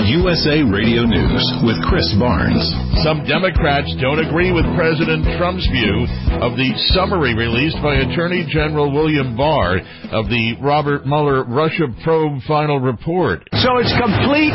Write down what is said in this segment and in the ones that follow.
USA Radio News with Chris Barnes. Some Democrats don't agree with President Trump's view of the summary released by Attorney General William Barr of the Robert Mueller Russia probe final report. So it's complete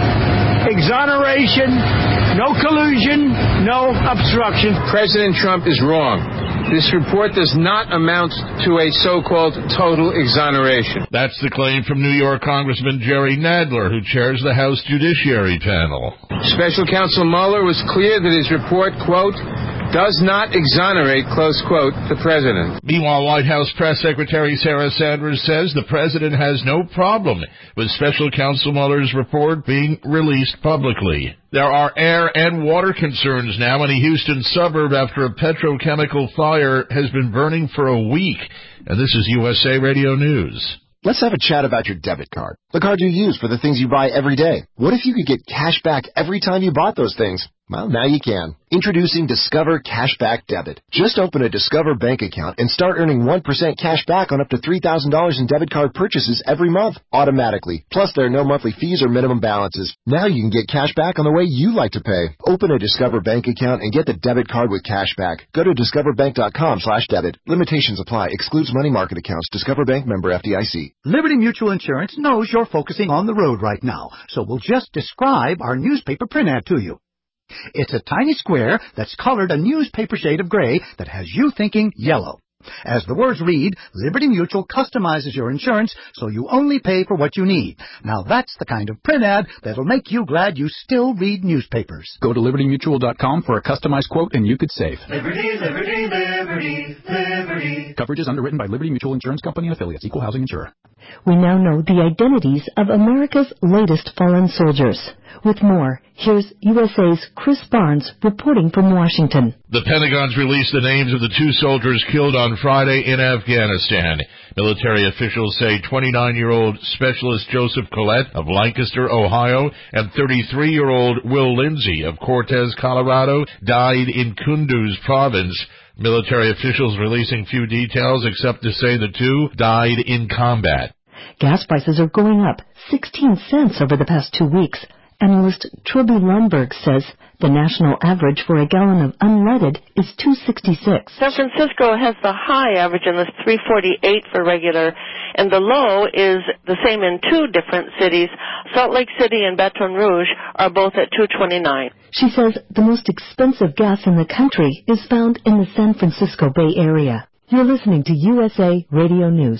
exoneration, no collusion, no obstruction. President Trump is wrong. This report does not amount to a so-called total exoneration. That's the claim from New York Congressman Jerry Nadler, who chairs the House Judiciary Panel. Special Counsel Mueller was clear that his report, quote, does not exonerate, close quote, the president. Meanwhile, White House Press Secretary Sarah Sanders says the president has no problem with Special Counsel Mueller's report being released publicly. There are air and water concerns now in a Houston suburb after a petrochemical fire has been burning for a week. And this is USA Radio News. Let's have a chat about your debit card, the card you use for the things you buy every day. What if you could get cash back every time you bought those things? Well, now you can. Introducing Discover Cashback Debit. Just open a Discover bank account and start earning 1% cash back on up to $3,000 in debit card purchases every month, automatically. Plus, there are no monthly fees or minimum balances. Now you can get cash back on the way you like to pay. Open a Discover bank account and get the debit card with cash back. Go to discoverbank.com/debit. Limitations apply. Excludes money market accounts. Discover Bank, member FDIC. Liberty Mutual Insurance knows you're focusing on the road right now, so we'll just describe our newspaper print ad to you. It's a tiny square that's colored a newspaper shade of gray that has you thinking yellow. As the words read, Liberty Mutual customizes your insurance so you only pay for what you need. Now that's the kind of print ad that'll make you glad you still read newspapers. Go to libertymutual.com for a customized quote and you could save. Liberty, liberty, liberty, liberty. Coverage is underwritten by Liberty Mutual Insurance Company and affiliates. Equal housing insurer. We now know the identities of America's latest fallen soldiers. With more, here's USA's Chris Barnes reporting from Washington. The Pentagon's released the names of the two soldiers killed on Friday in Afghanistan. Military officials say 29-year-old Specialist Joseph Collette of Lancaster, Ohio, and 33-year-old Will Lindsay of Cortez, Colorado, died in Kunduz province. Military officials releasing few details except to say the two died in combat. Gas prices are going up 16 cents over the past 2 weeks. Analyst Trilby Lundberg says the national average for a gallon of unleaded is $2.66. San Francisco has the high average and it's $3.48 for regular, and the low is the same in two different cities. Salt Lake City and Baton Rouge are both at $2.29. She says the most expensive gas in the country is found in the San Francisco Bay Area. You're listening to USA Radio News.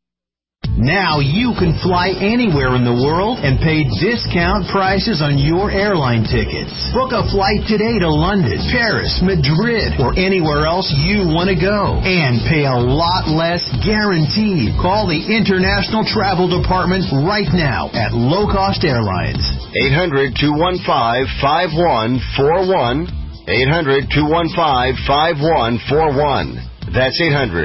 Now you can fly anywhere in the world and pay discount prices on your airline tickets. Book a flight today to London, Paris, Madrid, or anywhere else you want to go. And pay a lot less guaranteed. Call the International Travel Department right now at Low Cost Airlines. 800-215-5141. 800-215-5141. That's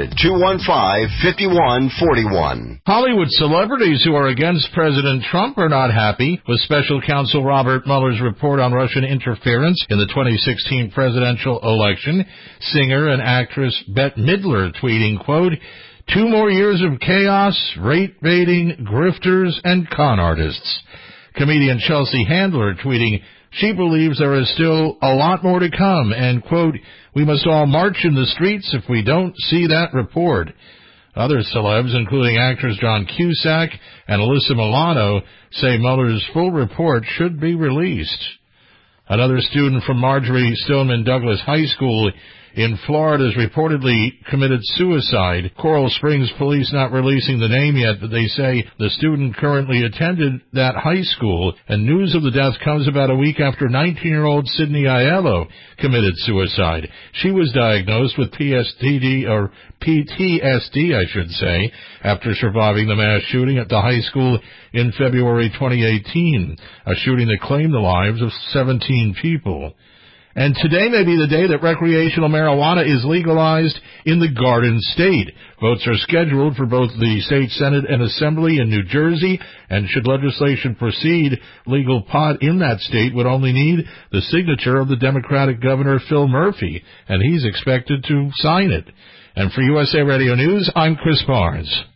800-215-5141. Hollywood celebrities who are against President Trump are not happy with Special Counsel Robert Mueller's report on Russian interference in the 2016 presidential election. Singer and actress Bette Midler tweeting, quote, 2 more years of chaos, rate baiting, grifters, and con artists. Comedian Chelsea Handler tweeting, she believes there is still a lot more to come, and, quote, we must all march in the streets if we don't see that report. Other celebs, including actors John Cusack and Alyssa Milano, say Mueller's full report should be released. Another student from Marjorie Stoneman Douglas High School in Florida has reportedly committed suicide. Coral Springs police not releasing the name yet, but they say the student currently attended that high school, and news of the death comes about a week after 19-year-old Sydney Aiello committed suicide. She was diagnosed with PTSD, I should say, after surviving the mass shooting at the high school in February 2018, a shooting that claimed the lives of 17 people. And today may be the day that recreational marijuana is legalized in the Garden State. Votes are scheduled for both the state Senate and Assembly in New Jersey, and should legislation proceed, legal pot in that state would only need the signature of the Democratic Governor Phil Murphy, and he's expected to sign it. And for USA Radio News, I'm Chris Barnes.